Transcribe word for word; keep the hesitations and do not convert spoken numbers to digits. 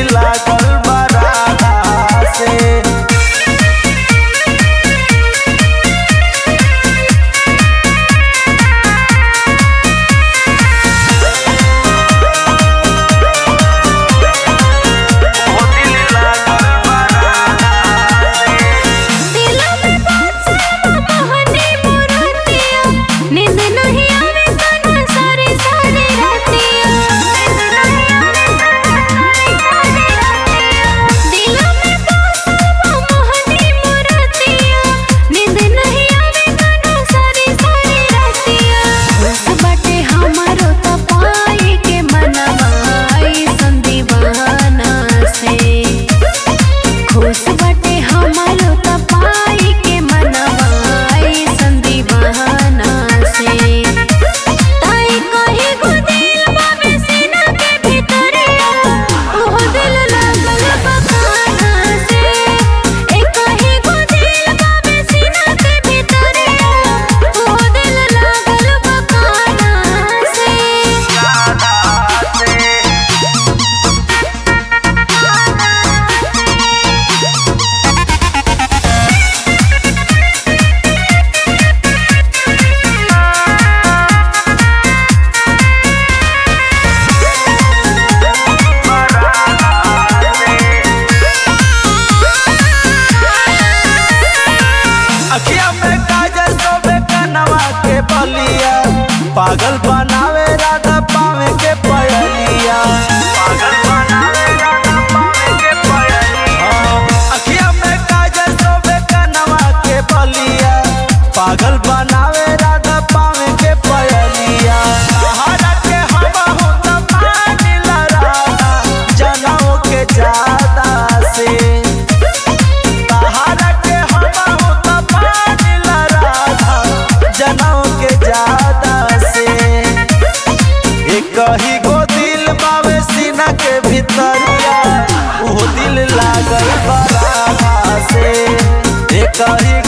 लागल बा राधा से। अखिया में काजल सोबे कनवा के बलिया, पागल बनावे राधा पावे के पयलिया। पागल बनावे राधा पावे के पयलिया। अखिया में काजल सोबे कनवा के बलिया, पागल बनावे राधा पावे के पयलिया। सहारा के हवा हो त पानी लड़ा जनाओ के ज्यादा से। कही गो दिल बावे सीना के भीतरिया, वो दिल लागल बा राधा से। कही